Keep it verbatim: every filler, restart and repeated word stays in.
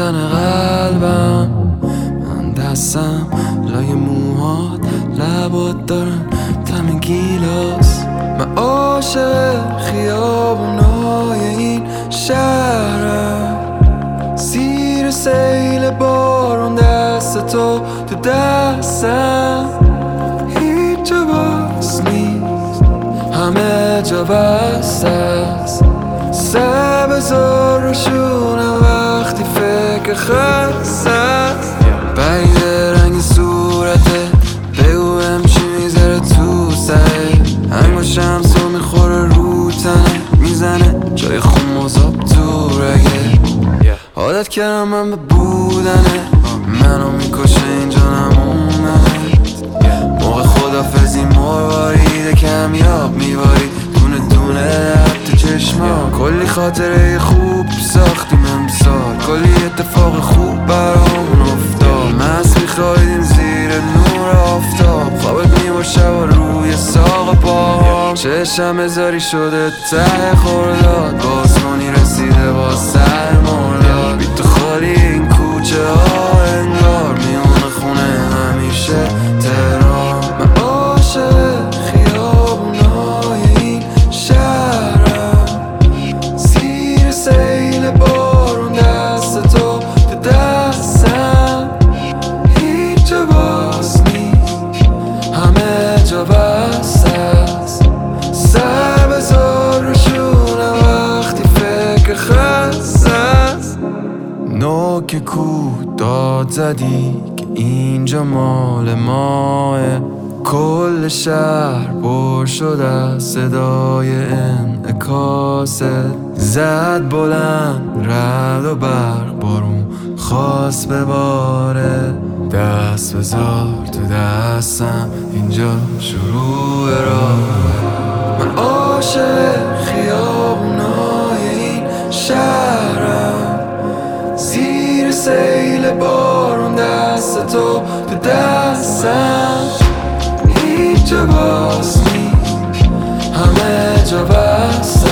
میزنه قلبم. من دستم لای موهات، لبات دارن تم گیلاس. من عاشق خیابونای این شهرم، زیر سیل بارون دست تو تو دستم. هیچ جا باز نیست، همه جا بسته است. سبزار روشونم وقتی فکر خسته است. برید رنگ صورته، بگویم چی میذاره تو سعی. هنگ و شمسو میخوره رو تنه، میزنه جای خون مذاب تو رگه. عادت کردم من به بودنه، منو میکشه اینجا نمومنه. موقع خدافزی مرواریده کمیاب میباری، دونه دونه لب تو چشما. کلی خاطره خوب ساختیم امسال، کلی اتفاق خوب برامون افتاد. مست میخوایدیم زیر نور آفتاب، خوابت میبار شبا روی ساق پاهام. چشم ازاری شده ته خورداد، باز کنی رسیده با سر مرداد. بی تو خالی این کوچه ها انگار میونه خونه همیشه تهران. من عاشق خیابونای این شهرم، زیر سیل بارون دست تو تو دستم. هیچ جا باز نیست، همه جا بسته است. سر بذار روشونم وقتی فکر خسته است. نوک کوه داد زدی که اینجا مال ماه. کل شهر پر شده از صدای انعکاست. زد بلند رعد و برق، بارون خواست بباره. دست بذار تو دستم، اینجا شروع راه. من عاشق خیابونای این شهرم، زیر سیل بارون دست تو تو دستم. هیچ جا باز نیست، همه جا بسته